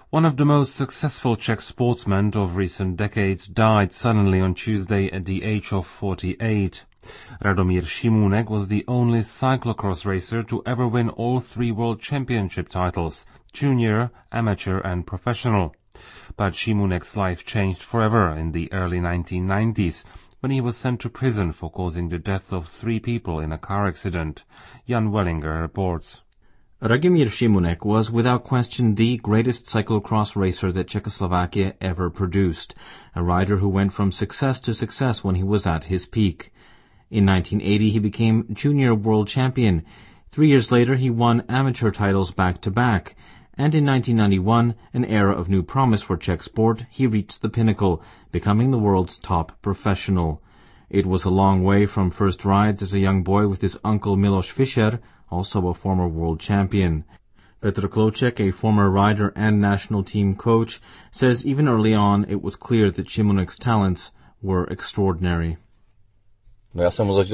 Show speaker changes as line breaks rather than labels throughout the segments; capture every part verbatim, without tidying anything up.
One of the most successful Czech sportsmen of recent decades died suddenly on Tuesday at the age of forty-eight. Radomír Šimůnek was the only cyclocross racer to ever win all three world championship titles, junior, amateur and professional. But Šimůnek's life changed forever in the early nineteen nineties, when he was sent to prison for causing the deaths of three people in a car accident. Jan Wellinger reports.
Radomír Šimůnek was without question the greatest cyclocross racer that Czechoslovakia ever produced, a rider who went from success to success when he was at his peak. In nineteen eighty he became junior world champion. Three years later he won amateur titles back-to-back, and in nineteen ninety-one, an era of new promise for Czech sport, he reached the pinnacle, becoming the world's top professional. It was a long way from first rides as a young boy with his uncle Miloš Fischer, also a former world champion. Petr Klouček, a former rider and national team coach, says even early on it was clear that Šimůnek's talents were extraordinary.
I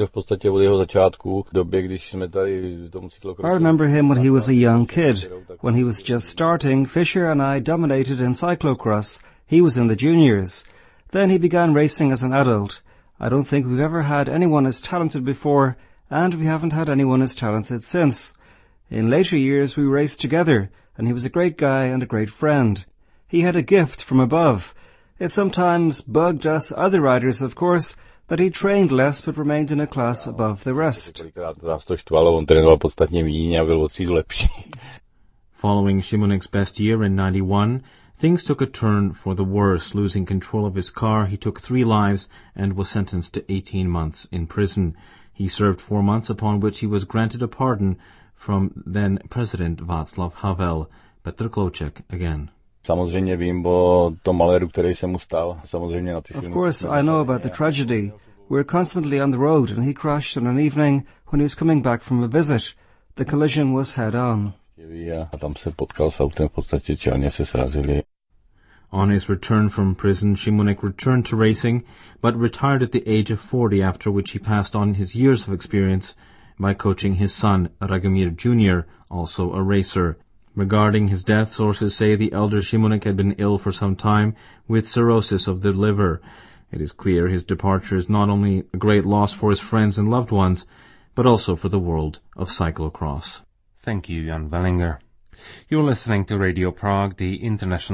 remember him when he was a young kid. When he was just starting, Fischer and I dominated in cyclocross. He was in the juniors. Then he began racing as an adult. I don't think we've ever had anyone as talented before, and we haven't had anyone as talented since. In later years we raced together, and he was a great guy and a great friend. He had a gift from above. It sometimes bugged us other riders, of course, that he trained less but remained in a class above the rest.
Following Šimůnek's best year in ninety-one, things took a turn for the worse. Losing control of his car, he took three lives and was sentenced to eighteen months in prison. He served four months, upon which he was granted a pardon from then-President Václav Havel. Petr Klouček again.
Of course, I know about the tragedy. We're constantly on the road, and he crashed on an evening when he was coming back from a visit. The collision was head-on.
On his return from prison, Šimůnek returned to racing, but retired at the age of forty, after which he passed on his years of experience by coaching his son, Radomír Junior, also a racer. Regarding his death, sources say the elder Šimůnek had been ill for some time with cirrhosis of the liver. It is clear his departure is not only a great loss for his friends and loved ones, but also for the world of cyclocross.
Thank you, Jan Wellinger. You're listening to Radio Prague, the international